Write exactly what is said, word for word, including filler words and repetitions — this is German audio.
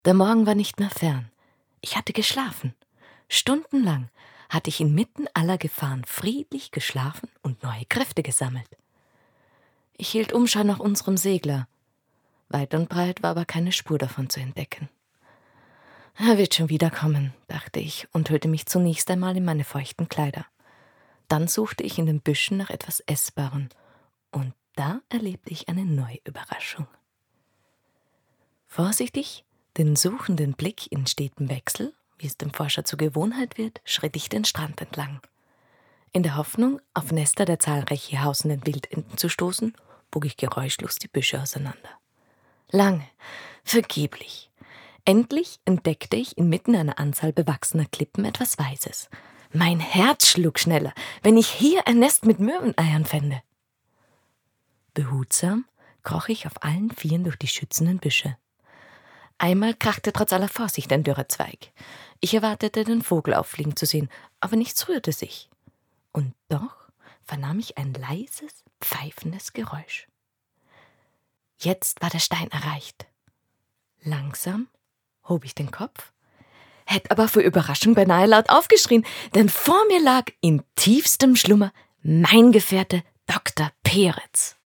Der Morgen war nicht mehr fern. Ich hatte geschlafen. Stundenlang hatte ich inmitten aller Gefahren friedlich geschlafen und neue Kräfte gesammelt. Ich hielt Umschau nach unserem Segler. Weit und breit war aber keine Spur davon zu entdecken. Er wird schon wiederkommen, dachte ich und hüllte mich zunächst einmal in meine feuchten Kleider. Dann suchte ich in den Büschen nach etwas Essbarem und da erlebte ich eine neue Überraschung. Vorsichtig, den suchenden Blick in stetem Wechsel, wie es dem Forscher zur Gewohnheit wird, schritt ich den Strand entlang. In der Hoffnung, auf Nester der zahlreich hier hausenden Wildenten zu stoßen, bog ich geräuschlos die Büsche auseinander. Lange, vergeblich. Endlich entdeckte ich inmitten einer Anzahl bewachsener Klippen etwas Weißes. Mein Herz schlug schneller, wenn ich hier ein Nest mit Möweneiern fände. Behutsam kroch ich auf allen Vieren durch die schützenden Büsche. Einmal krachte trotz aller Vorsicht ein dürrer Zweig. Ich erwartete, den Vogel auffliegen zu sehen, aber nichts rührte sich. Und doch vernahm ich ein leises, pfeifendes Geräusch. Jetzt war der Stein erreicht. Langsam hob ich den Kopf, hätte aber vor Überraschung beinahe laut aufgeschrien, denn vor mir lag in tiefstem Schlummer mein Gefährte Doktor Peretz.